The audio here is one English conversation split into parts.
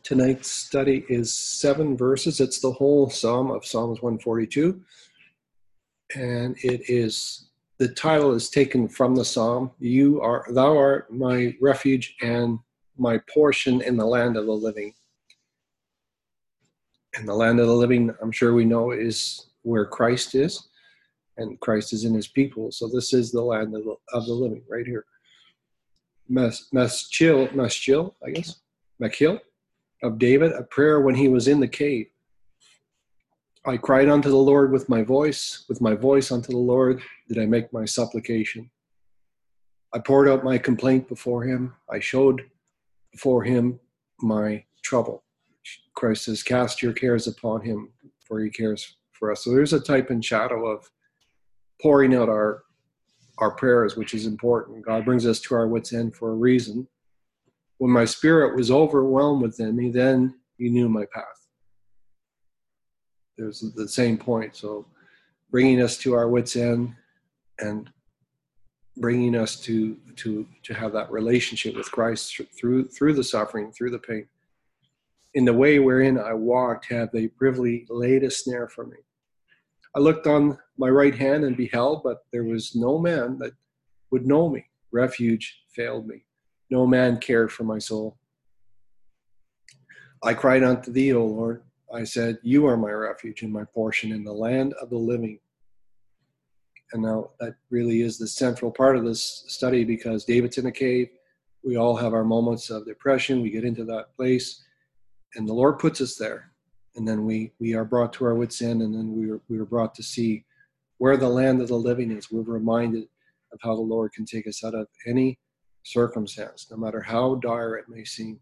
Tonight's study is 7 verses. It's the whole psalm of Psalms 142. And the title is taken from the psalm. Thou art my refuge and my portion in the land of the living. And the land of the living, I'm sure we know, is where Christ is. And Christ is in his people. So this is the land of the living right here. Maschil, I guess. Machil of David, a prayer when he was in the cave. I cried unto the Lord with my voice unto the Lord did I make my supplication. I poured out my complaint before him. I showed before him my trouble. Christ says, cast your cares upon him, for he cares for us. So there's a type and shadow of pouring out our prayers, which is important. God brings us to our wits' end for a reason. When my spirit was overwhelmed within me, then you knew my path. There's the same point. So bringing us to our wits' end and bringing us to have that relationship with Christ through the suffering, through the pain. In the way wherein I walked, have they privily laid a snare for me. I looked on my right hand and beheld, but there was no man that would know me. Refuge failed me. No man cared for my soul. I cried unto thee, O Lord. I said, you are my refuge and my portion in the land of the living. And now that really is the central part of this study, because David's in a cave. We all have our moments of depression. We get into that place, and the Lord puts us there. And then we are brought to our wits' end, and then we are brought to see where the land of the living is. We're reminded of how the Lord can take us out of any circumstance, no matter how dire it may seem.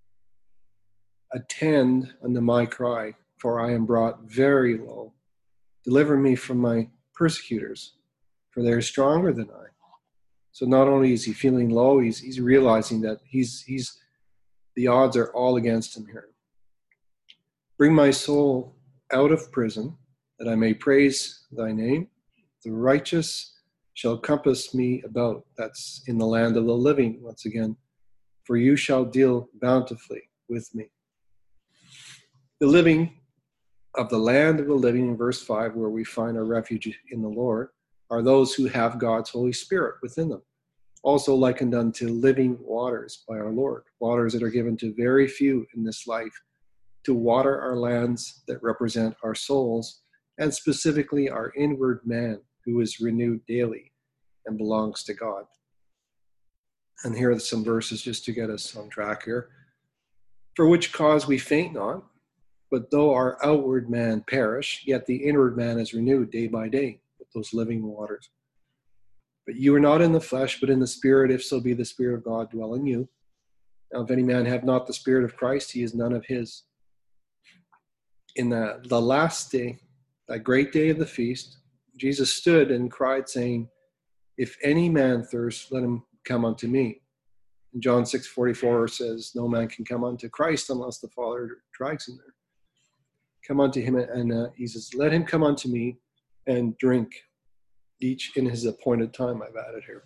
Attend unto my cry, for I am brought very low. Deliver me from my persecutors, for they are stronger than I. So not only is he feeling low, he's realizing that the odds are all against him here. Bring my soul out of prison, that I may praise thy name. The righteous shall compass me about. That's in the land of the living, once again. For you shall deal bountifully with me. The living of the land of the living, in verse 5, where we find our refuge in the Lord, are those who have God's Holy Spirit within them. Also likened unto living waters by our Lord. Waters that are given to very few in this life, to water our lands that represent our souls, and specifically our inward man, who is renewed daily and belongs to God. And here are some verses just to get us on track here. For which cause we faint not, but though our outward man perish, yet the inward man is renewed day by day with those living waters. But you are not in the flesh, but in the Spirit, if so be the Spirit of God dwell in you. Now, if any man have not the Spirit of Christ, he is none of his. In the last day, that great day of the feast, Jesus stood and cried, saying, if any man thirst, let him come unto me. And John 6:44 says, no man can come unto Christ unless the Father drags him there. Come unto him, and he says, let him come unto me and drink, each in his appointed time, I've added here.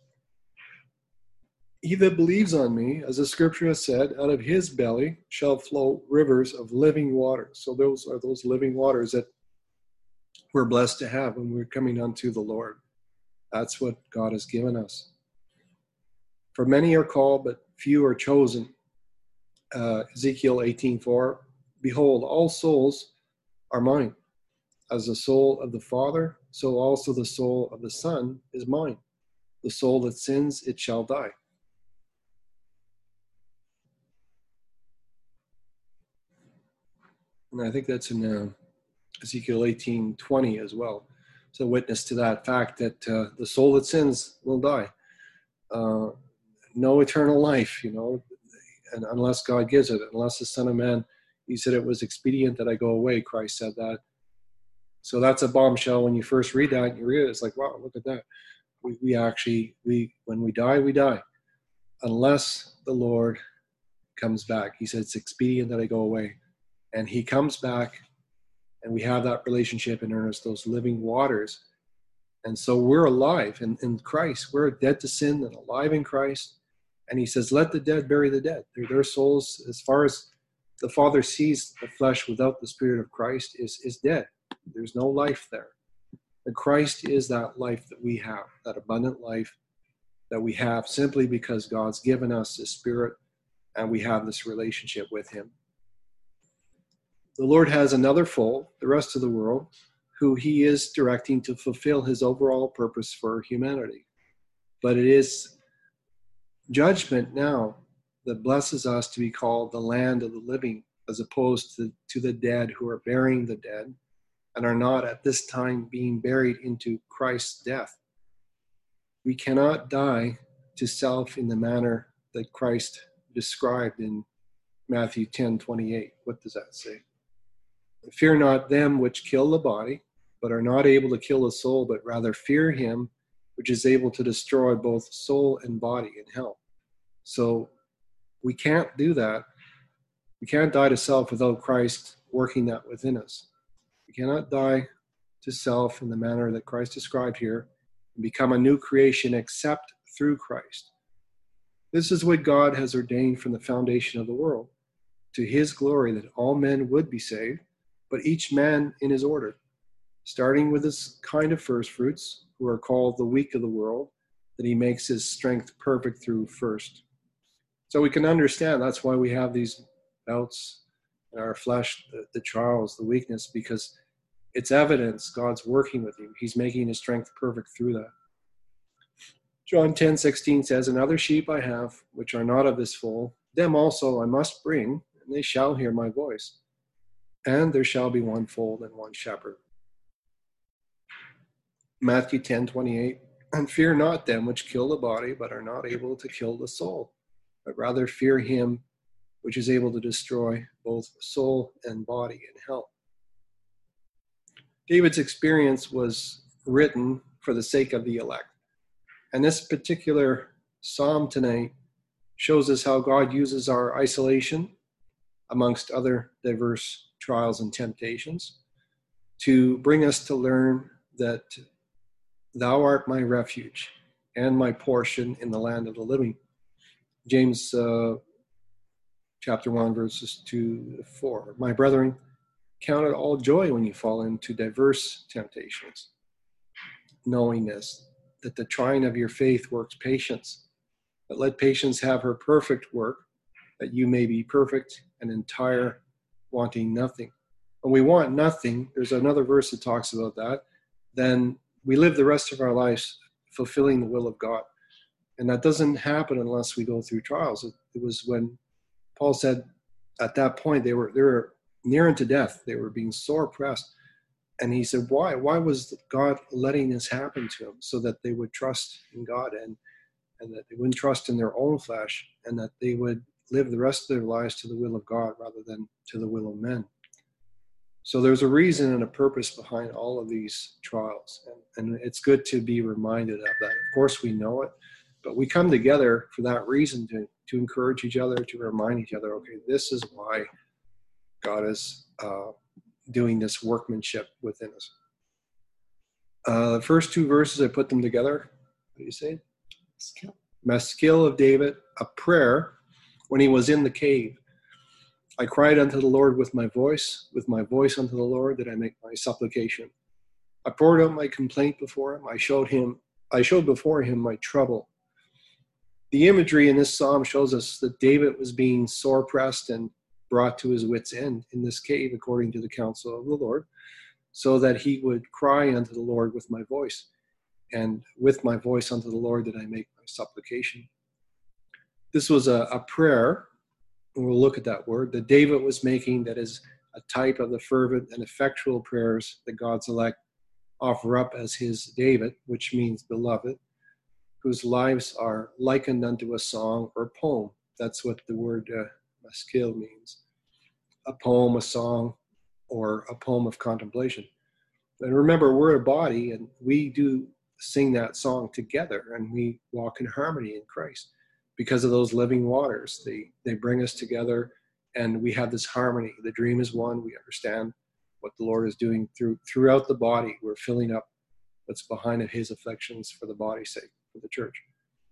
He that believes on me, as the scripture has said, out of his belly shall flow rivers of living water. So those are those living waters that we're blessed to have when we're coming unto the Lord. That's what God has given us. For many are called, but few are chosen. Ezekiel 18:4, behold, all souls are mine. As the soul of the Father, so also the soul of the Son is mine. The soul that sins, it shall die. And I think that's in Ezekiel 18:20 as well. It's a witness to that fact that the soul that sins will die. No eternal life, and unless God gives it, unless the Son of Man, he said it was expedient that I go away. Christ said that. So that's a bombshell when you first read that, and you read it, it's like, wow, look at that. We actually, when we die, we die. Unless the Lord comes back. He said it's expedient that I go away. And he comes back, and we have that relationship in earnest, those living waters. And so we're alive in Christ. We're dead to sin and alive in Christ. And he says, let the dead bury the dead. Their souls, as far as the Father sees the flesh without the Spirit of Christ is dead. There's no life there. And Christ is that life that we have, that abundant life that we have simply because God's given us His Spirit and we have this relationship with Him. The Lord has another fold, the rest of the world, who He is directing to fulfill His overall purpose for humanity. But it is judgment now that blesses us to be called the land of the living, as opposed to the dead who are burying the dead and are not at this time being buried into Christ's death. We cannot die to self in the manner that Christ described in Matthew 10:28. What does that say? Fear not them which kill the body, but are not able to kill the soul, but rather fear Him which is able to destroy both soul and body in hell. So we can't do that. We can't die to self without Christ working that within us. We cannot die to self in the manner that Christ described here and become a new creation except through Christ. This is what God has ordained from the foundation of the world, to His glory, that all men would be saved, but each man in his order, starting with this kind of first fruits, who are called the weak of the world, that He makes His strength perfect through first. So we can understand that's why we have these doubts in our flesh, the trials, the weakness, because it's evidence God's working with you. He's making His strength perfect through that. John 10:16 says, "And other sheep I have, which are not of this fold, them also I must bring, and they shall hear my voice. And there shall be one fold and one shepherd." Matthew 10:28, "And fear not them which kill the body, but are not able to kill the soul, but rather fear Him which is able to destroy both soul and body in hell." David's experience was written for the sake of the elect. And this particular psalm tonight shows us how God uses our isolation, amongst other diverse trials and temptations, to bring us to learn that Thou art my refuge and my portion in the land of the living. James chapter 1, verses 2 to 4. "My brethren, count it all joy when you fall into diverse temptations, knowing this, that the trying of your faith works patience. But let patience have her perfect work, that you may be perfect and entire, wanting nothing." When we want nothing, there's another verse that talks about that, then we live the rest of our lives fulfilling the will of God. And that doesn't happen unless we go through trials. It was when Paul said at that point they were near unto death. They were being sore pressed. And he said, why? Why was God letting this happen to them? So that they would trust in God and that they wouldn't trust in their own flesh, and that they would live the rest of their lives to the will of God rather than to the will of men. So there's a reason and a purpose behind all of these trials. And it's good to be reminded of that. Of course, we know it, but we come together for that reason, to encourage each other, to remind each other, okay, this is why God is doing this workmanship within us. The first two verses, I put them together. What do you say? Maskil of David, a prayer when he was in the cave. "I cried unto the Lord with my voice unto the Lord did I make my supplication. I poured out my complaint before Him. I showed before Him my trouble." The imagery in this psalm shows us that David was being sore pressed and brought to his wit's end in this cave, according to the counsel of the Lord, so that he would cry unto the Lord with my voice. And with my voice unto the Lord did I make my supplication. This was a prayer, and we'll look at that word, that David was making, that is a type of the fervent and effectual prayers that God's elect offer up as His David, which means beloved, whose lives are likened unto a song or poem. That's what the word maskil means. A poem, a song, or a poem of contemplation. And remember, we're a body, and we do sing that song together, and we walk in harmony in Christ. Because of those living waters, they bring us together, and we have this harmony. The dream is one. We understand what the Lord is doing throughout the body. We're filling up what's behind of His affections for the body's sake, for the church.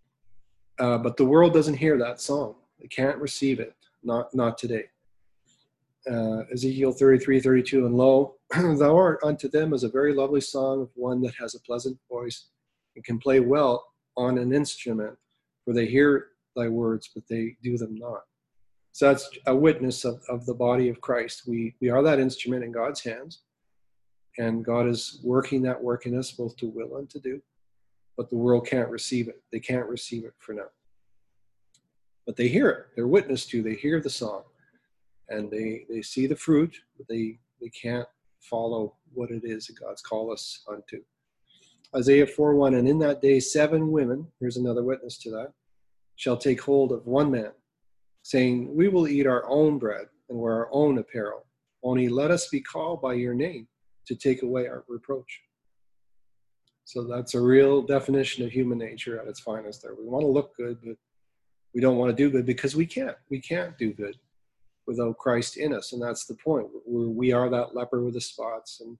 But the world doesn't hear that song. They can't receive it, not today. Ezekiel 33:32, and lo, thou art unto them as a very lovely song of one that has a pleasant voice and can play well on an instrument, for they hear thy words, but they do them not. So that's a witness of the body of Christ. We are that instrument in God's hands, and God is working that work in us both to will and to do, but the world can't receive it. They can't receive it for now. But they hear it. They're witness to. They hear the song. And they see the fruit, but they can't follow what it is that God's called us unto. Isaiah 4:1, and in that day 7 women, here's another witness to that, shall take hold of one man, saying, we will eat our own bread and wear our own apparel. Only let us be called by your name to take away our reproach. So that's a real definition of human nature at its finest there. We want to look good, but we don't want to do good because we can't. We can't do good without Christ in us, and that's the point. We are that leper with the spots, and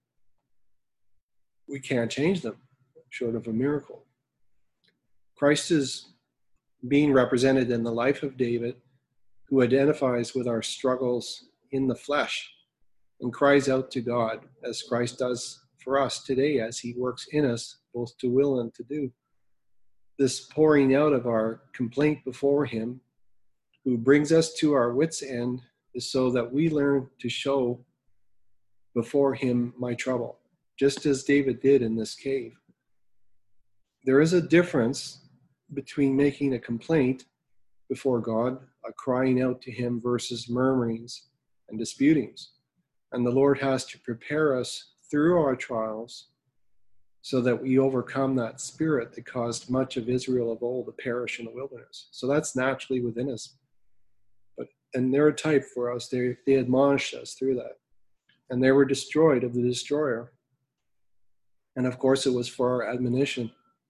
we can't change them short of a miracle. Christ is being represented in the life of David, who identifies with our struggles in the flesh and cries out to God as Christ does for us today as he works in us both to will and to do. This pouring out of our complaint before him, who brings us to our wits' end, is so that we learn to show before him my trouble, just as David did in this cave. There is a difference between making a complaint before God, a crying out to him, versus murmurings and disputings. And the Lord has to prepare us through our trials so that we overcome that spirit that caused much of Israel of old to perish in the wilderness. So that's naturally within us. And they're a type for us. They admonished us through that. And they were destroyed of the destroyer. And of course, it was for our admonition.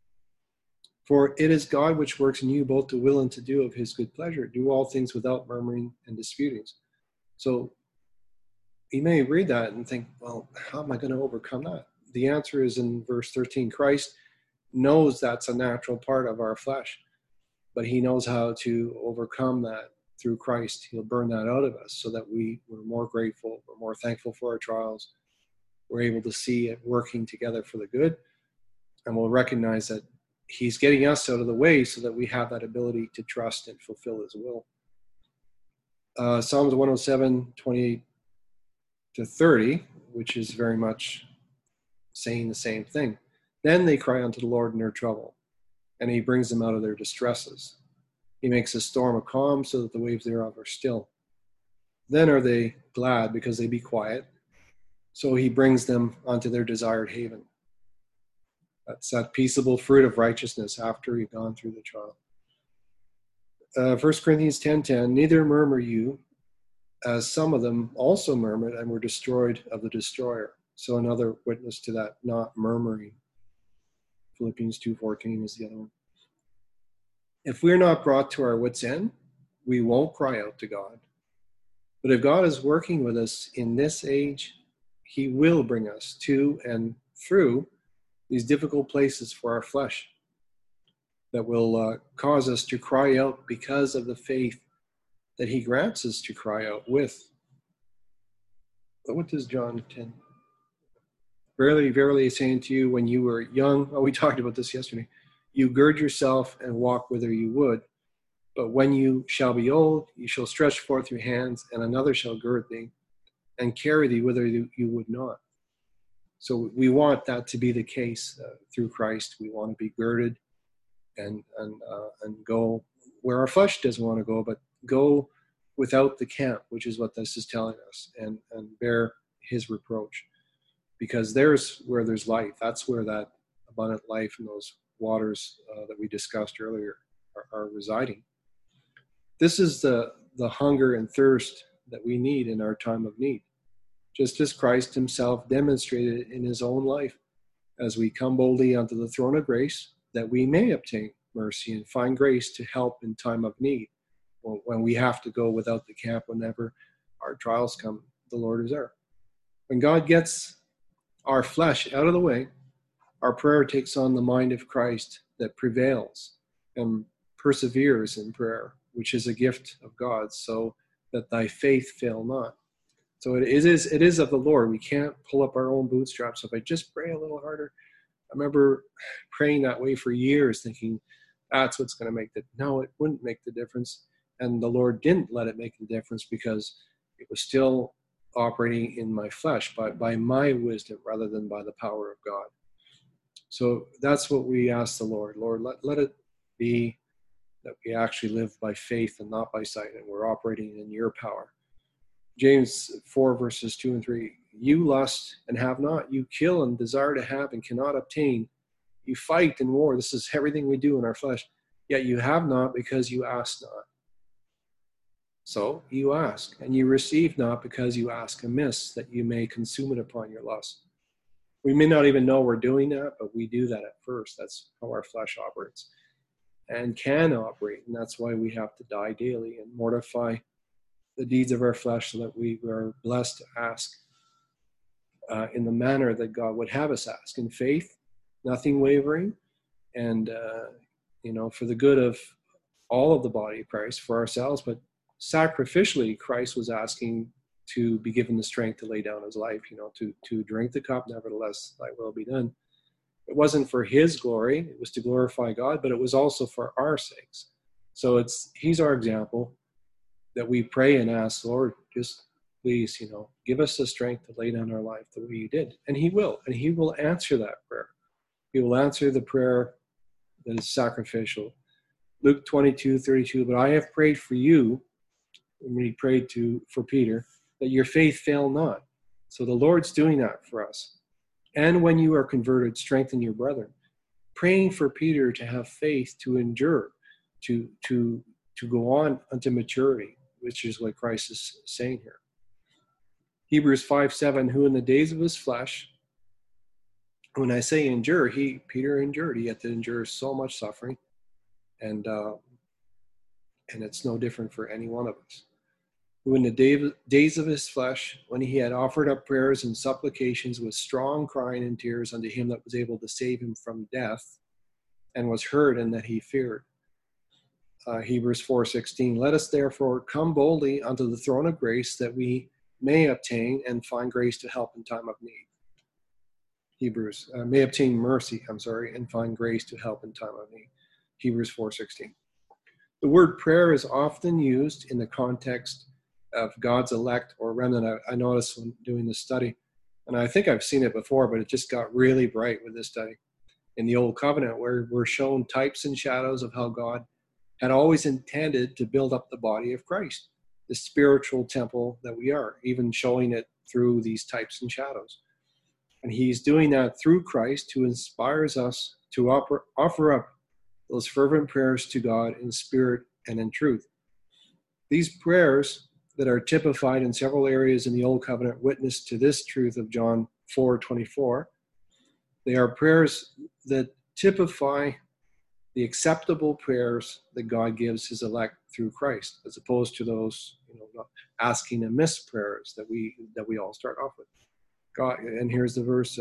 For it is God which works in you both to will and to do of his good pleasure. Do all things without murmuring and disputings. So you may read that and think, well, how am I going to overcome that? The answer is in verse 13. Christ knows that's a natural part of our flesh, but he knows how to overcome that. Through Christ, he'll burn that out of us so that we're more grateful, we're more thankful for our trials, we're able to see it working together for the good, and we'll recognize that he's getting us out of the way so that we have that ability to trust and fulfill his will. Psalms 107, 28 to 30, which is very much saying the same thing. Then they cry unto the Lord in their trouble, and he brings them out of their distresses. He makes a storm a calm so that the waves thereof are still. Then are they glad because they be quiet. So he brings them unto their desired haven. That's that peaceable fruit of righteousness after you've gone through the trial. 1 Corinthians 10:10, neither murmur you, as some of them also murmured and were destroyed of the destroyer. So another witness to that, not murmuring. Philippians 2:14 is the other one. If we're not brought to our wits' end, we won't cry out to God. But if God is working with us in this age, he will bring us to and through these difficult places for our flesh that will cause us to cry out because of the faith that he grants us to cry out with. But what does John 10? Verily, verily, saying to you, when you were young, we talked about this yesterday, you gird yourself and walk whither you would. But when you shall be old, you shall stretch forth your hands, and another shall gird thee and carry thee whither you would not. So we want that to be the case through Christ. We want to be girded and go where our flesh doesn't want to go, but go without the camp, which is what this is telling us, and bear his reproach. Because there's where there's life. That's where that abundant life and those waters that we discussed earlier are residing. This is the hunger and thirst that we need in our time of need, just as Christ himself demonstrated in his own life, as we come boldly unto the throne of grace, that we may obtain mercy and find grace to help in time of need. When we have to go without the camp, whenever our trials come, the Lord is there. When God gets our flesh out of the way, our prayer takes on the mind of Christ that prevails and perseveres in prayer, which is a gift of God, so that thy faith fail not. So it is of the Lord. We can't pull up our own bootstraps. So if I just pray a little harder, I remember praying that way for years, thinking that's what's going to make the. No, it wouldn't make the difference. And the Lord didn't let it make the difference because it was still operating in my flesh, by my wisdom rather than by the power of God. So that's what we ask the Lord. Lord, let it be that we actually live by faith and not by sight, and we're operating in your power. James 4, verses 2 and 3. You lust and have not. You kill and desire to have and cannot obtain. You fight and war. This is everything we do in our flesh. Yet you have not because you ask not. So you ask, and you receive not because you ask amiss, that you may consume it upon your lust. We may not even know we're doing that, but we do that at first. That's how our flesh operates and can operate. And that's why we have to die daily and mortify the deeds of our flesh so that we are blessed to ask in the manner that God would have us ask, in faith, nothing wavering, and for the good of all of the body of Christ, for ourselves. But sacrificially, Christ was asking to be given the strength to lay down his life, to drink the cup, nevertheless thy will be done. It wasn't for his glory, it was to glorify God, but it was also for our sakes. So he's our example that we pray and ask, Lord, just please, give us the strength to lay down our life the way you did. And he will answer that prayer. He will answer the prayer that is sacrificial. Luke 22:32, but I have prayed for you, when he prayed for Peter, that your faith fail not. So the Lord's doing that for us. And when you are converted, strengthen your brethren. Praying for Peter to have faith, to endure, to go on unto maturity, which is what Christ is saying here. Hebrews 5:7, who in the days of his flesh, when I say endure, Peter endured. He had to endure so much suffering, and it's no different for any one of us. Who in the days of his flesh, when he had offered up prayers and supplications with strong crying and tears unto him that was able to save him from death, and was heard, and that he feared. Hebrews 4:16, let us therefore come boldly unto the throne of grace, that we may obtain and find grace to help in time of need. May obtain mercy, and find grace to help in time of need. Hebrews 4:16. The word prayer is often used in the context of God's elect or remnant. I noticed when doing this study, and I think I've seen it before, but it just got really bright with this study. In the Old Covenant, where we're shown types and shadows of how God had always intended to build up the body of Christ, the spiritual temple that we are, even showing it through these types and shadows. And he's doing that through Christ, who inspires us to offer up those fervent prayers to God in spirit and in truth. These prayers that are typified in several areas in the Old Covenant witness to this truth of John 4:24. They are prayers that typify the acceptable prayers that God gives his elect through Christ, as opposed to those asking amiss prayers that we all start off with. God, and here's the verse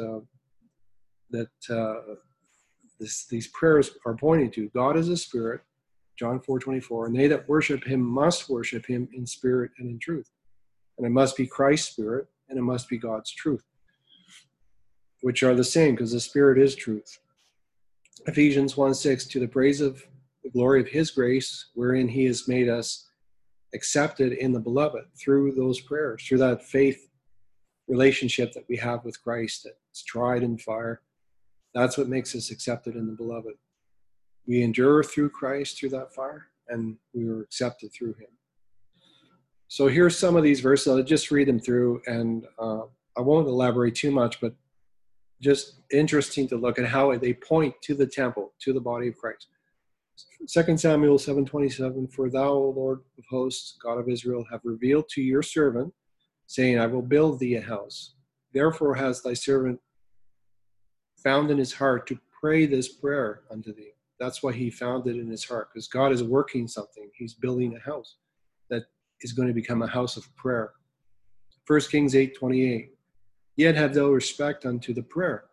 that these prayers are pointing to. God is a spirit, John 4:24, and they that worship him must worship him in spirit and in truth. And it must be Christ's spirit, and it must be God's truth, which are the same, because the spirit is truth. Ephesians 1:6, to the praise of the glory of his grace, wherein he has made us accepted in the beloved, through those prayers, through that faith relationship that we have with Christ that's tried in fire. That's what makes us accepted in the beloved. We endure through Christ, through that fire, and we were accepted through him. So here's some of these verses. I'll just read them through, and I won't elaborate too much, but just interesting to look at how they point to the temple, to the body of Christ. 2 Samuel 7:27, for thou, O Lord of hosts, God of Israel, have revealed to your servant, saying, I will build thee a house. Therefore has thy servant found in his heart to pray this prayer unto thee. That's why he found it in his heart, because God is working something. He's building a house that is going to become a house of prayer. 1 Kings 8:28, yet have thou respect unto the prayer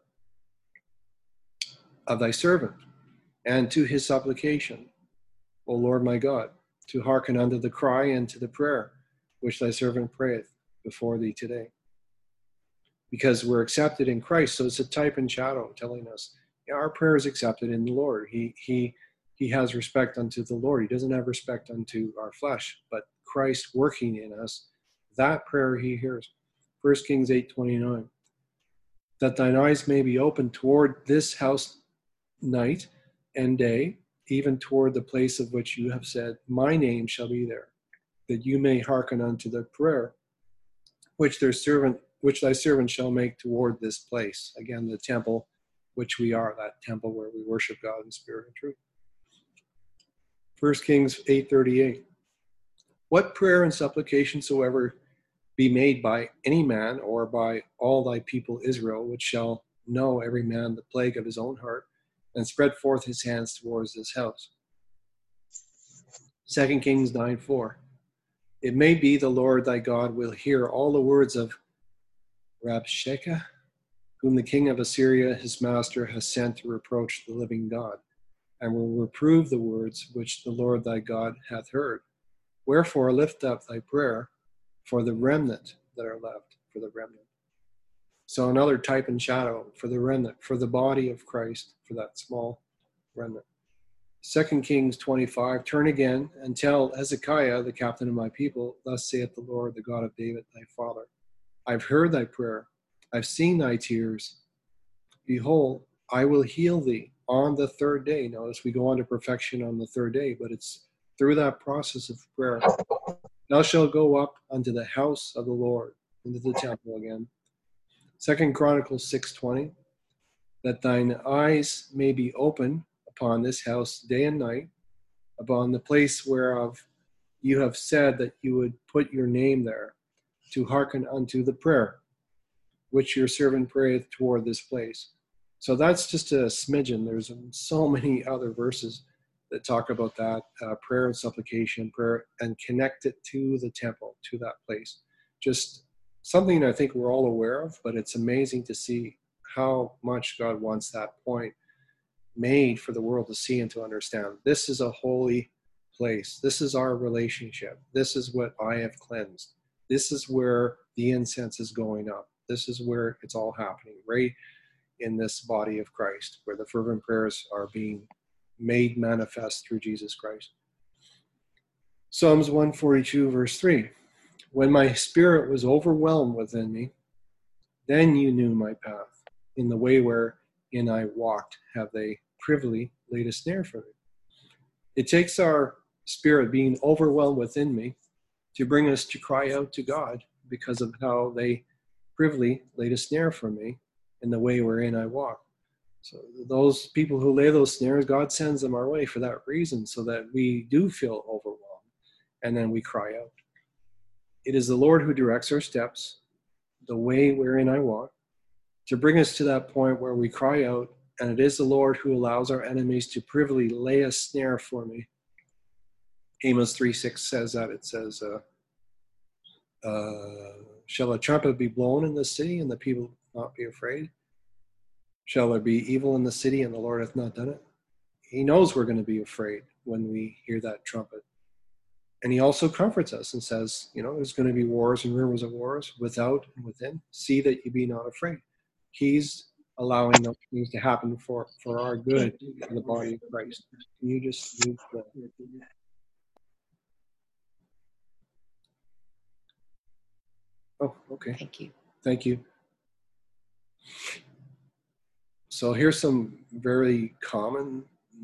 of thy servant, and to his supplication, O Lord my God, to hearken unto the cry and to the prayer which thy servant prayeth. before thee today. Because we're accepted in Christ, so it's a type and shadow telling us, yeah, our prayer is accepted in the Lord. He has respect unto the Lord. He doesn't have respect unto our flesh, but Christ working in us, that prayer he hears. 1 Kings 8:29. That thine eyes may be open toward this house night and day, even toward the place of which you have said, my name shall be there, that you may hearken unto the prayer which thy servant shall make toward this place. Again, the temple, which we are, that temple where we worship God in spirit and truth. 1 Kings 8:38. What prayer and supplication soever be made by any man or by all thy people Israel, which shall know every man the plague of his own heart, and spread forth his hands towards this house. 2 Kings 9:4. It may be the Lord thy God will hear all the words of Rabshakeh, whom the king of Assyria his master has sent to reproach the living God, and will reprove the words which the Lord thy God hath heard. Wherefore lift up thy prayer for the remnant that are left, for the remnant. So another type and shadow for the remnant, for the body of Christ, for that small remnant. 2 Kings 25, turn again and tell Hezekiah, the captain of my people, thus saith the Lord, the God of David, thy father, I've heard thy prayer, I've seen thy tears. Behold, I will heal thee on the third day. Notice we go on to perfection on the third day, but it's through that process of prayer. Thou shalt go up unto the house of the Lord, into the temple again. 2 Chronicles 6:20, that thine eyes may be open upon this house day and night, upon the place whereof you have said that you would put your name there, to hearken unto the prayer which your servant prayeth toward this place. So that's just a smidgen. There's so many other verses that talk about that prayer and supplication, prayer, and connect it to the temple, to that place. Just something I think we're all aware of, but it's amazing to see how much God wants that point made for the world to see and to understand. This is a holy place. This is our relationship. This is what I have cleansed. This is where the incense is going up. This is where it's all happening, right in this body of Christ, where the fervent prayers are being made manifest through Jesus Christ. Psalms 142, verse 3. When my spirit was overwhelmed within me, then you knew my path. In the way wherein I walked, have they privily laid a snare for me. It takes our spirit being overwhelmed within me to bring us to cry out to God because of how they privily laid a snare for me in the way wherein I walk. So those people who lay those snares, God sends them our way for that reason, so that we do feel overwhelmed and then we cry out. It is the Lord who directs our steps, the way wherein I walk, to bring us to that point where we cry out, and it is the Lord who allows our enemies to privily lay a snare for me. Amos 3:6 says that. It says, shall a trumpet be blown in the city and the people not be afraid? Shall there be evil in the city and the Lord hath not done it? He knows we're going to be afraid when we hear that trumpet. And he also comforts us and says, there's going to be wars and rumors of wars without and within. See that you be not afraid. He's allowing those things to happen for our good in the body of Christ. Can you just move the... Oh, okay. Thank you. So here's some very common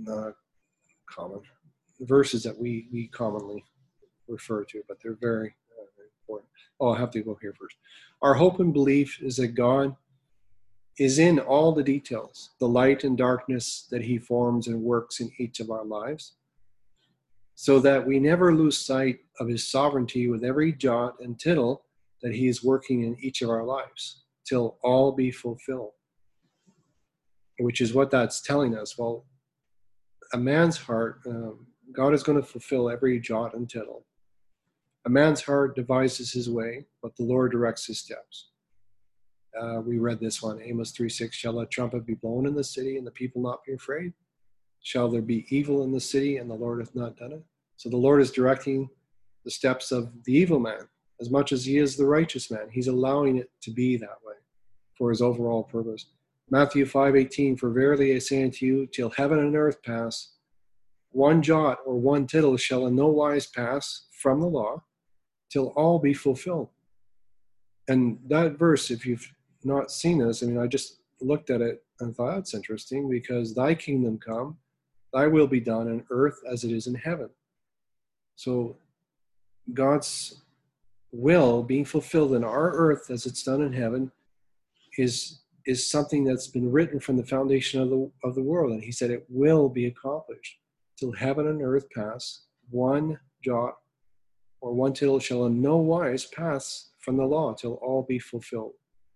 verses that we commonly refer to, but they're very, very important. Oh, I have to go here first. Our hope and belief is that God is in all the details, the light and darkness that he forms and works in each of our lives, so that we never lose sight of his sovereignty with every jot and tittle that he is working in each of our lives, till all be fulfilled. Which is what that's telling us. Well, a man's heart, God is going to fulfill every jot and tittle. A man's heart devises his way, but the Lord directs his steps. We read this one, Amos 3:6. Shall a trumpet be blown in the city and the people not be afraid? Shall there be evil in the city and the Lord hath not done it? So the Lord is directing the steps of the evil man. As much as he is the righteous man, he's allowing it to be that way for his overall purpose. Matthew 5:18, for verily I say unto you, till heaven and earth pass, one jot or one tittle shall in no wise pass from the law, till all be fulfilled. And that verse, if you've not seen this, I mean, I just looked at it and thought, that's interesting, because thy kingdom come, thy will be done on earth as it is in heaven. So God's will being fulfilled in our earth as it's done in heaven is something that's been written from the foundation of the world. And he said it will be accomplished till heaven and earth pass, one jot or one tittle shall in no wise pass from the law till all be fulfilled.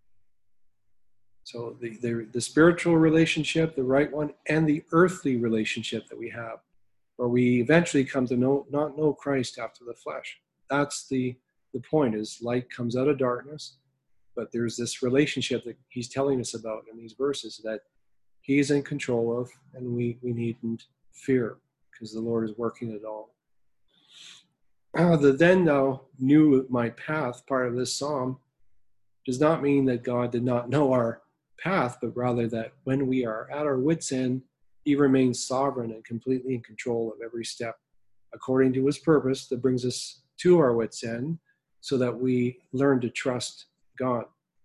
So the spiritual relationship, the right one, and the earthly relationship that we have, where we eventually come to not know Christ after the flesh. That's the point, is light comes out of darkness, but there's this relationship that he's telling us about in these verses that he's in control of, and we needn't fear, because the Lord is working it all. The then thou knew my path part of this psalm does not mean that God did not know our path, but rather that when we are at our wits' end, he remains sovereign and completely in control of every step according to his purpose that brings us to our wits' end, so that we learn to trust God.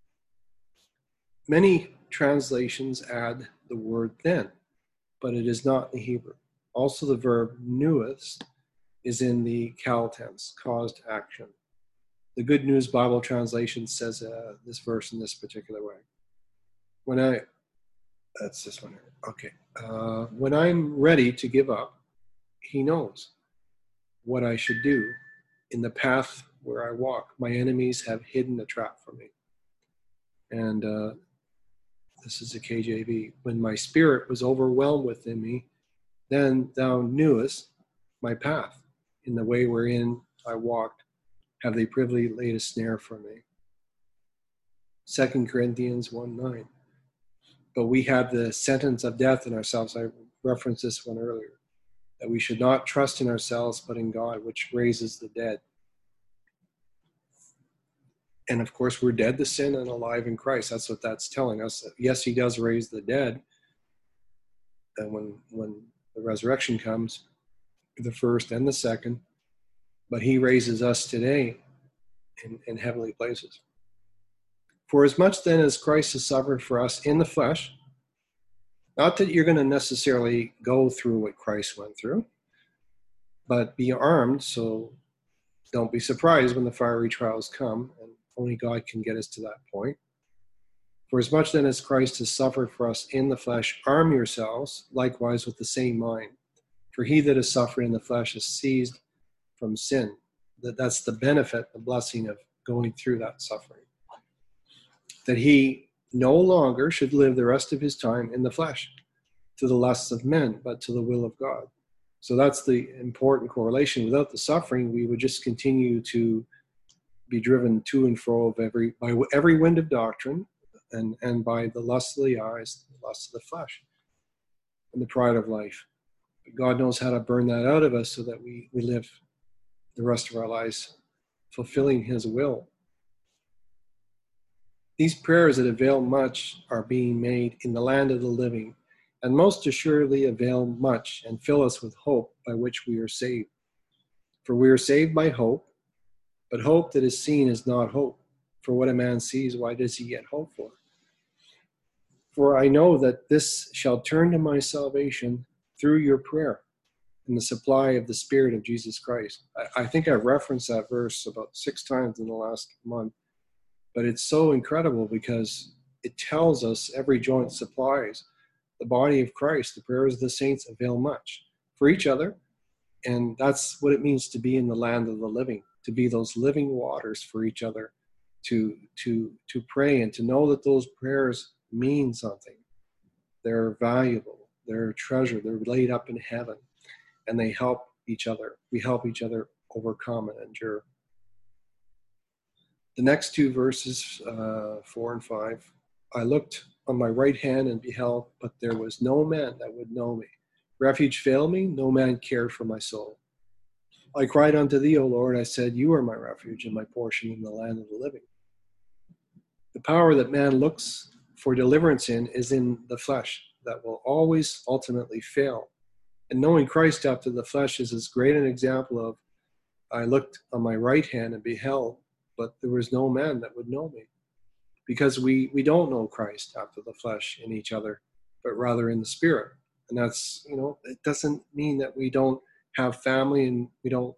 Many translations add the word then, but it is not in the Hebrew. Also, the verb kneweth is in the Cal tense, caused action. The Good News Bible translation says this verse in this particular way. That's this one here. Okay. When I'm ready to give up, he knows what I should do in the path where I walk. My enemies have hidden a trap for me. And this is a KJV. When my spirit was overwhelmed within me, then thou knewest my path. In the way wherein I walked, have they privily laid a snare for me. 2 Corinthians 1:9. But we have the sentence of death in ourselves. I referenced this one earlier. That we should not trust in ourselves, but in God, which raises the dead. And of course, we're dead to sin and alive in Christ. That's what that's telling us. Yes, he does raise the dead. And when the resurrection comes, the first and the second, but he raises us today in heavenly places. For as much then as Christ has suffered for us in the flesh, not that you're going to necessarily go through what Christ went through, but be armed, so don't be surprised when the fiery trials come, and only God can get us to that point. For as much then as Christ has suffered for us in the flesh, arm yourselves likewise with the same mind. For he that is suffering in the flesh is ceased from sin. That's the benefit, the blessing of going through that suffering. That he no longer should live the rest of his time in the flesh, to the lusts of men, but to the will of God. So that's the important correlation. Without the suffering, we would just continue to be driven to and fro of by every wind of doctrine, and by the lust of the eyes, the lust of the flesh, and the pride of life. But God knows how to burn that out of us so that we live the rest of our lives fulfilling his will. These prayers that avail much are being made in the land of the living, and most assuredly avail much and fill us with hope by which we are saved. For we are saved by hope, but hope that is seen is not hope. For what a man sees, why does he yet hope for? For I know that this shall turn to my salvation through your prayer and the supply of the Spirit of Jesus Christ. I think I've referenced that verse about 6 times in the last month, but it's so incredible because it tells us every joint supplies the body of Christ. The prayers of the saints avail much for each other, and that's what it means to be in the land of the living, to be those living waters for each other, to pray and to know that those prayers mean something. They're valuable, they're a treasure, they're laid up in heaven, and they help each other. We help each other overcome and endure. The next 2 verses, 4 and 5, I looked on my right hand and beheld, but there was no man that would know me. Refuge failed me, no man cared for my soul. I cried unto thee, O Lord. I said, you are my refuge and my portion in the land of the living. The power that man looks for deliverance in is in the flesh that will always ultimately fail. And knowing Christ after the flesh is as great an example of, I looked on my right hand and beheld, but there was no man that would know me. Because we don't know Christ after the flesh in each other, but rather in the spirit. And that's, it doesn't mean that we don't have family and we don't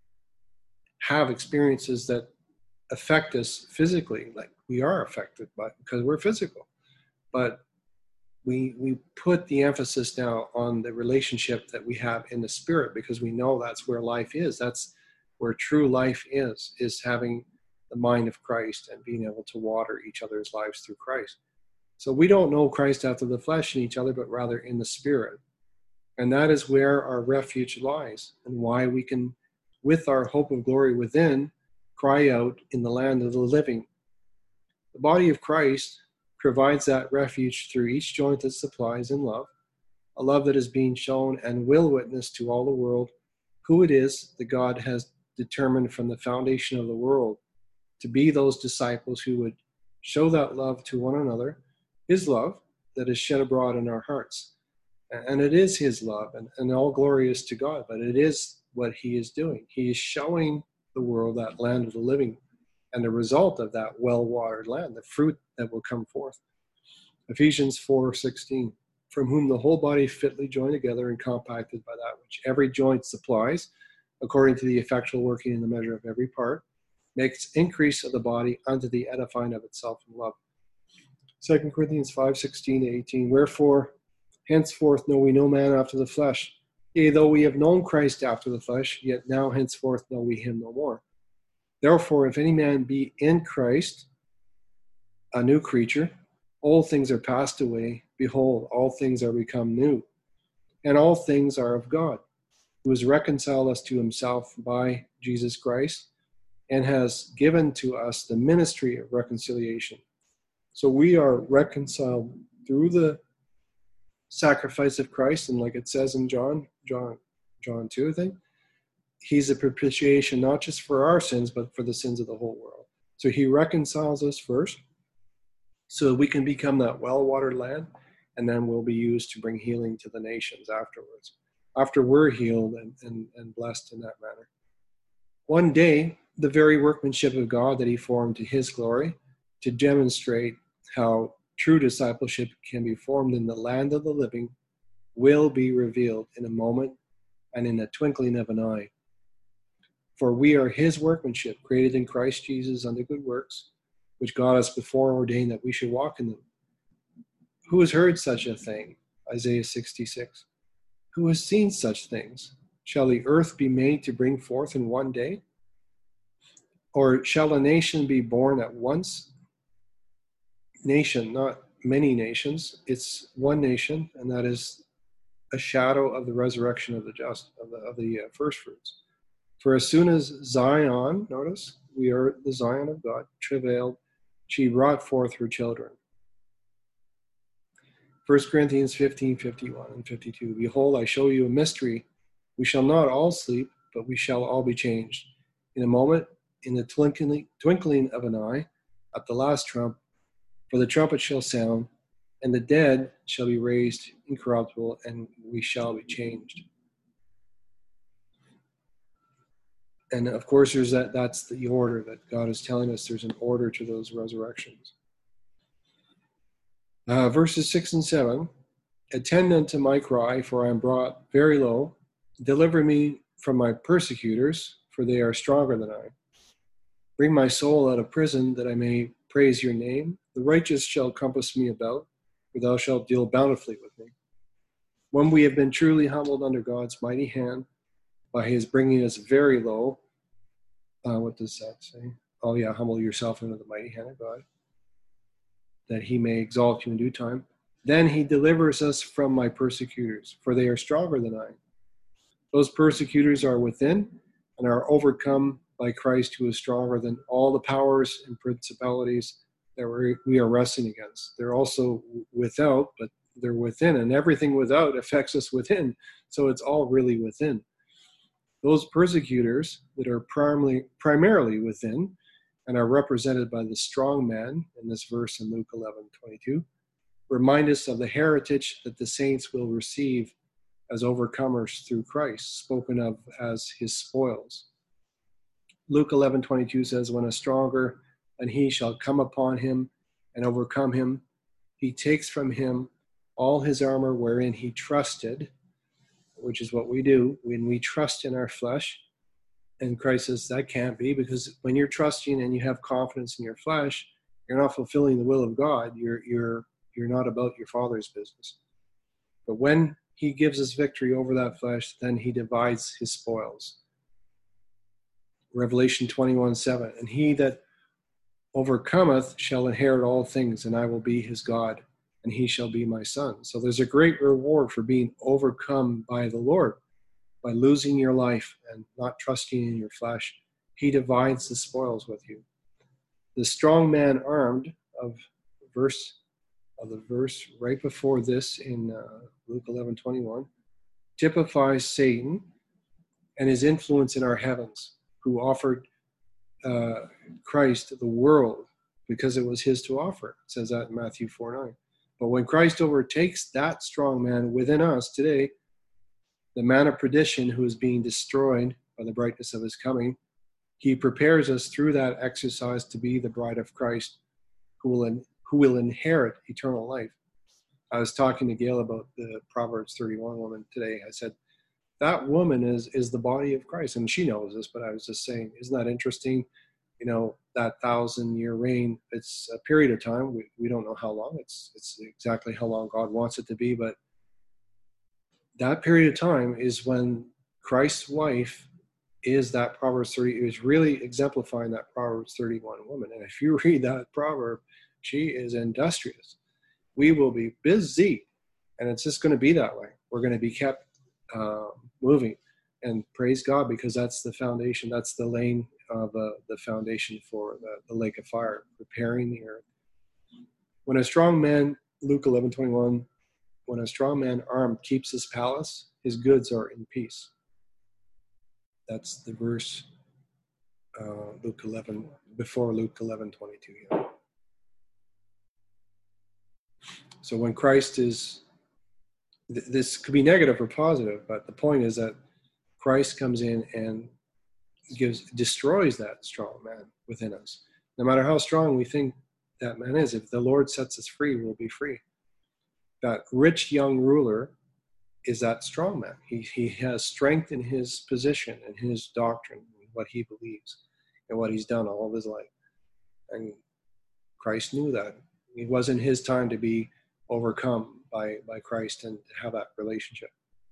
have experiences that affect us physically. Like we are affected by, because we're physical. But we put the emphasis now on the relationship that we have in the spirit, because we know that's where life is. That's where true life is having the mind of Christ and being able to water each other's lives through Christ. So we don't know Christ after the flesh in each other, but rather in the spirit. And that is where our refuge lies, and why we can, with our hope of glory within, cry out in the land of the living. The body of Christ provides that refuge through each joint that supplies in love, a love that is being shown and will witness to all the world who it is that God has determined from the foundation of the world to be those disciples who would show that love to one another, his love that is shed abroad in our hearts. And it is his love, and all glory is to God, but it is what he is doing. He is showing the world that land of the living, and the result of that well-watered land, the fruit that will come forth. Ephesians 4:16, from whom the whole body fitly joined together and compacted by that which every joint supplies, according to the effectual working in the measure of every part, makes increase of the body unto the edifying of itself in love. 2 Corinthians 5:16-18, wherefore henceforth know we no man after the flesh. Yea, though we have known Christ after the flesh, yet now henceforth know we him no more. Therefore, if any man be in Christ, a new creature, old things are passed away. Behold, all things are become new. And all things are of God, who has reconciled us to himself by Jesus Christ, and has given to us the ministry of reconciliation. So we are reconciled through the sacrifice of Christ, and like it says in John 2, I think, he's a propitiation not just for our sins, but for the sins of the whole world. So he reconciles us first, so that we can become that well-watered land, and then we'll be used to bring healing to the nations afterwards, after we're healed and blessed in that manner. One day, the very workmanship of God that he formed to his glory, to demonstrate how true discipleship can be formed in the land of the living, will be revealed in a moment and in the twinkling of an eye. For we are his workmanship, created in Christ Jesus unto good works, which God has before ordained that we should walk in them. Who has heard such a thing? Isaiah 66. Who has seen such things? Shall the earth be made to bring forth in one day? Or shall a nation be born at once? Nation, not many nations. It's one nation, and that is a shadow of the resurrection of the just, of the first fruits. For as soon as Zion, notice, we are the Zion of God, travailed, she brought forth her children. 1 Corinthians 15:51 and 52. Behold, I show you a mystery. We shall not all sleep, but we shall all be changed. In a moment, in the twinkling of an eye, at the last trump, for the trumpet shall sound, and the dead shall be raised incorruptible, and we shall be changed. And of course, that's the order that God is telling us. There's an order to those resurrections. Verses 6 and 7. Attend unto my cry, for I am brought very low. Deliver me from my persecutors, for they are stronger than I. Bring my soul out of prison, that I may praise your name. The righteous shall compass me about, for thou shalt deal bountifully with me. When we have been truly humbled under God's mighty hand, by his bringing us very low, what does that say? Oh yeah, humble yourself under the mighty hand of God, that he may exalt you in due time. Then he delivers us from my persecutors, for they are stronger than I. Those persecutors are within and are overcome by Christ, who is stronger than all the powers and principalities that we are wrestling against. They're also without, but they're within, and everything without affects us within. So it's all really within. Those persecutors that are primarily within and are represented by the strong man in this verse in Luke 11:22 remind us of the heritage that the saints will receive as overcomers through Christ, spoken of as his spoils. Luke 11:22 says, when a stronger than he shall come upon him and overcome him, he takes from him all his armor wherein he trusted, which is what we do when we trust in our flesh. And Christ says that can't be, because when you're trusting and you have confidence in your flesh, you're not fulfilling the will of God. You're not about your Father's business. But when he gives us victory over that flesh, then he divides his spoils. Revelation 21:7, and he that overcometh shall inherit all things, and I will be his God, and he shall be my son. So there's a great reward for being overcome by the Lord, by losing your life and not trusting in your flesh. He divides the spoils with you. The strong man armed of the verse right before this in Luke 11:21 typifies Satan and his influence in our heavens, who offered Christ the world because it was his to offer. It says that in Matthew 4:9. But when Christ overtakes that strong man within us today, the man of perdition who is being destroyed by the brightness of his coming, he prepares us through that exercise to be the bride of Christ, who will inherit eternal life. I was talking to Gail about the Proverbs 31 woman today. I said, that woman is the body of Christ. And she knows this, but I was just saying, isn't that interesting? You know, that 1,000-year reign, it's a period of time. We don't know how long. It's exactly how long God wants it to be. But that period of time is when Christ's wife is that Proverbs 30, is really exemplifying that Proverbs 31 woman. And if you read that proverb, she is industrious. We will be busy, and it's just going to be that way. We're going to be kept moving, and praise God, because that's the foundation. That's the laying of the foundation for the lake of fire, preparing the earth. When a strong man, Luke 11:21, when a strong man armed keeps his palace, his goods are in peace. That's the verse Luke 11, before Luke 11:22. Yeah. So when Christ is, this could be negative or positive, but the point is that Christ comes in and destroys that strong man within us. No matter how strong we think that man is, if the Lord sets us free, we'll be free. That rich young ruler is that strong man. He has strength in his position and his doctrine, and what he believes, and what he's done all of his life. And Christ knew that. It wasn't his time to be overcome by Christ and to have that relationship.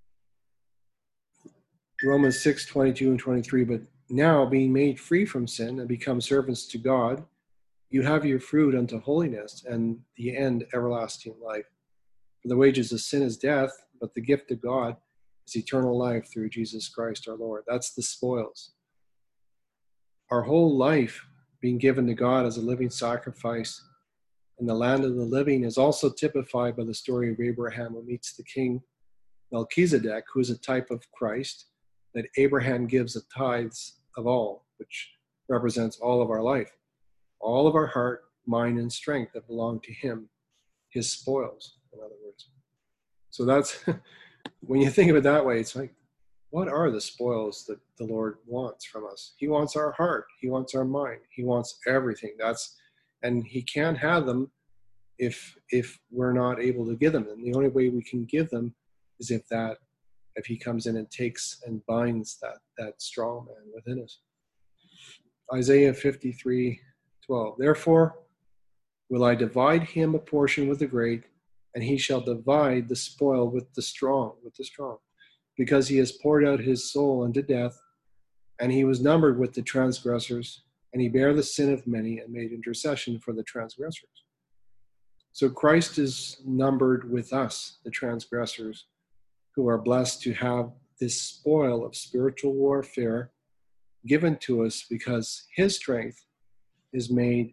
Romans 6:22 and 23, but now being made free from sin and become servants to God, you have your fruit unto holiness, and the end everlasting life. For the wages of sin is death, but the gift of God is eternal life through Jesus Christ our Lord. That's the spoils. Our whole life being given to God as a living sacrifice in the land of the living is also typified by the story of Abraham who meets the king Melchizedek, who is a type of Christ, that Abraham gives the tithes of all, which represents all of our life, all of our heart, mind, and strength that belong to him, his spoils, in other words. So that's, when you think of it that way, it's like, what are the spoils that the Lord wants from us? He wants our heart. He wants our mind. He wants everything. And he can't have them if we're not able to give them. And the only way we can give them is if he comes in and takes and binds that strong man within us. Isaiah 53:12. Therefore will I divide him a portion with the great, and he shall divide the spoil with the strong, because he has poured out his soul unto death, and he was numbered with the transgressors, and he bare the sin of many and made intercession for the transgressors. So Christ is numbered with us, the transgressors, who are blessed to have this spoil of spiritual warfare given to us, because his strength is made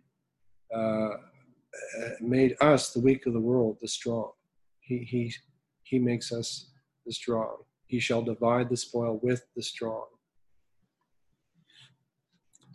us, the weak of the world, the strong. He makes us the strong. He shall divide the spoil with the strong.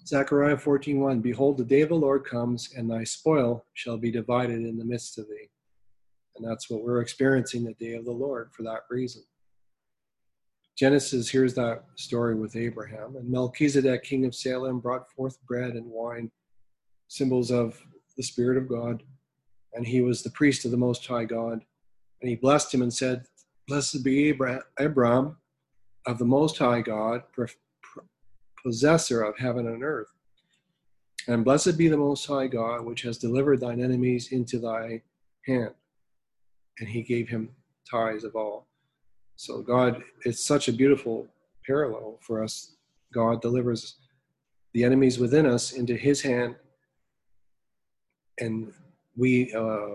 Zechariah 14:1, behold, the day of the Lord comes, and thy spoil shall be divided in the midst of thee. And that's what we're experiencing, the day of the Lord, for that reason. Genesis, here's that story with Abraham. And Melchizedek, king of Salem, brought forth bread and wine, symbols of the Spirit of God. And he was the priest of the Most High God. And he blessed him and said, blessed be Abram of the Most High God, possessor of heaven and earth. And blessed be the Most High God, which has delivered thine enemies into thy hand. And he gave him tithes of all. So God, it's such a beautiful parallel for us. God delivers the enemies within us into his hand, and we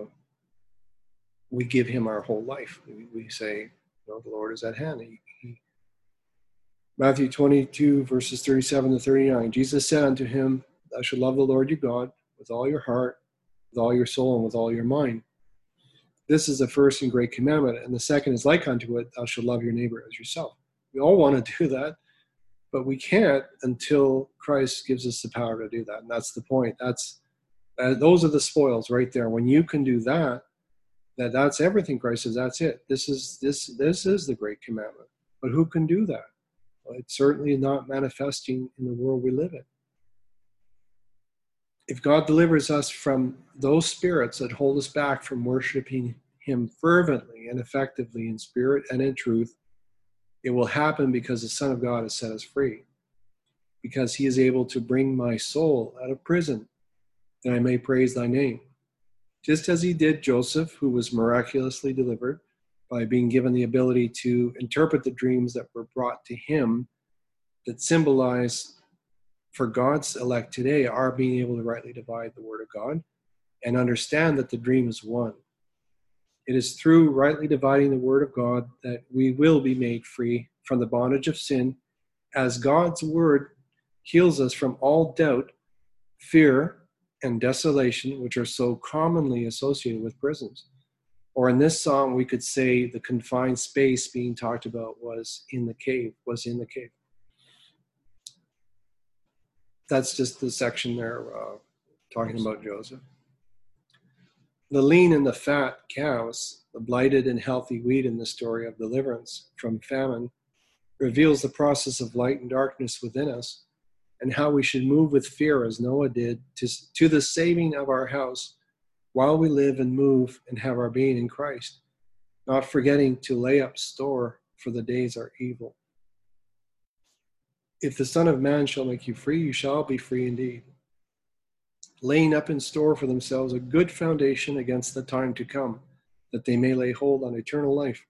give him our whole life. We say, the Lord is at hand. Matthew 22, verses 37 to 39. Jesus said unto him, thou shalt love the Lord your God with all your heart, with all your soul, and with all your mind. This is the first and great commandment, and the second is like unto it, thou shalt love your neighbor as yourself. We all want to do that, but we can't until Christ gives us the power to do that. And that's the point. Those are the spoils right there. When you can do that, that's everything. Christ says, that's it. This is the great commandment. But who can do that? Well, it's certainly not manifesting in the world we live in. If God delivers us from those spirits that hold us back from worshiping him fervently and effectively in spirit and in truth, it will happen because the Son of God has set us free. Because he is able to bring my soul out of prison, that I may praise thy name. Just as he did Joseph, who was miraculously delivered by being given the ability to interpret the dreams that were brought to him that symbolize for God's elect today are being able to rightly divide the word of God and understand that the dream is one. It is through rightly dividing the word of God that we will be made free from the bondage of sin, as God's word heals us from all doubt, fear, and desolation, which are so commonly associated with prisons. Or in this psalm, we could say the confined space being talked about was in the cave. That's just the section there talking about Joseph. The lean and the fat cows, the blighted and healthy wheat in the story of deliverance from famine, reveals the process of light and darkness within us, and how we should move with fear as Noah did to the saving of our house while we live and move and have our being in Christ, not forgetting to lay up store, for the days are evil. If the Son of Man shall make you free, you shall be free indeed. Laying up in store for themselves a good foundation against the time to come, that they may lay hold on eternal life.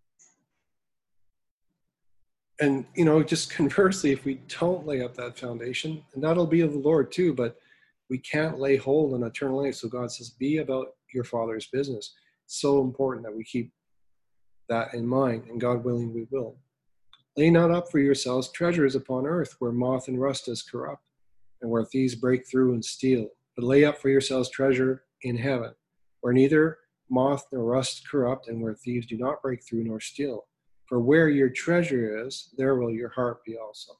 And, just conversely, if we don't lay up that foundation, and that'll be of the Lord too, but we can't lay hold on eternal life. So God says, be about your Father's business. It's so important that we keep that in mind, and God willing, we will. Lay not up for yourselves treasures upon earth, where moth and rust is corrupt, and where thieves break through and steal. But lay up for yourselves treasure in heaven, where neither moth nor rust corrupt, and where thieves do not break through nor steal. For where your treasure is, there will your heart be also.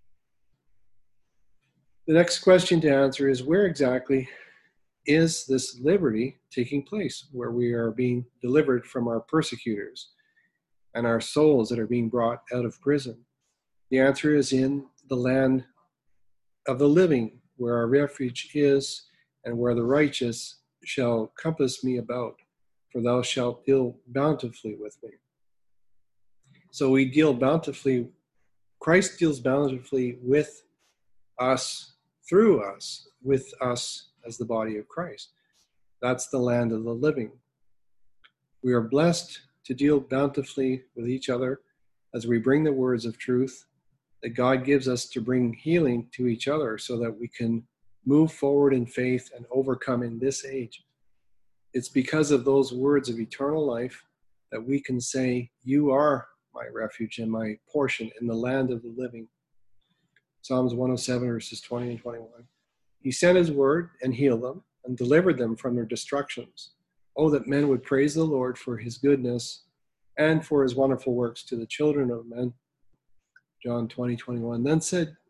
The next question to answer is, where exactly is this liberty taking place, where we are being delivered from our persecutors and our souls that are being brought out of prison? The answer is in the land of the living, where our refuge is, and where the righteous shall compass me about, for thou shalt deal bountifully with me. So we deal bountifully, Christ deals bountifully with us, through us, with us as the body of Christ. That's the land of the living. We are blessed to deal bountifully with each other as we bring the words of truth that God gives us to bring healing to each other, so that we can move forward in faith and overcome in this age. It's because of those words of eternal life that we can say, you are my refuge and my portion in the land of the living. Psalms 107, verses 20 and 21. He sent his word and healed them and delivered them from their destructions. Oh, that men would praise the Lord for his goodness and for his wonderful works to the children of men. John 20, 21. Then said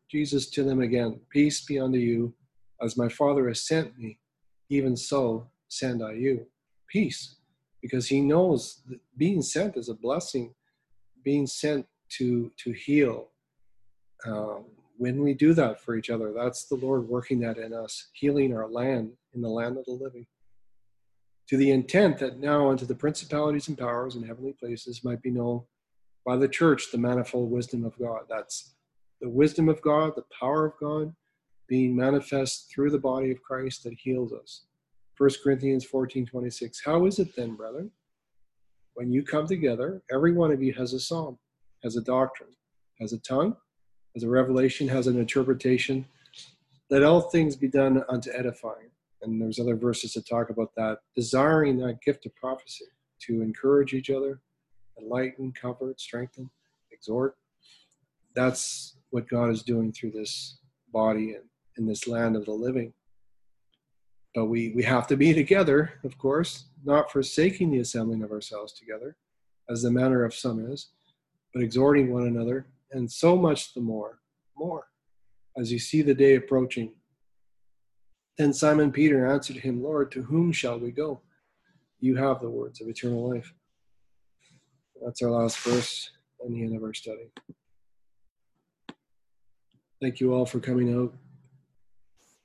Jesus to them again, peace be unto you, as my Father has sent me, even so send I you. Peace, because he knows that being sent is a blessing, being sent to heal. When we do that for each other, that's the Lord working that in us, healing our land, in the land of the living, to the intent that now unto the principalities and powers in heavenly places might be known by the church the manifold wisdom of God. That's the wisdom of God, the power of God being manifest through the body of Christ that heals us. 1 Corinthians 14:26. How is it then, brethren? When you come together, every one of you has a psalm, has a doctrine, has a tongue, has a revelation, has an interpretation. Let all things be done unto edifying. And there's other verses that talk about that, desiring that gift of prophecy to encourage each other, enlighten, comfort, strengthen, exhort. That's what God is doing through this body and in this land of the living. But we have to be together, of course, not forsaking the assembling of ourselves together, as the manner of some is, but exhorting one another, and so much the more, as you see the day approaching. Then Simon Peter answered him, Lord, to whom shall we go? You have the words of eternal life. That's our last verse and the end of our study. Thank you all for coming out.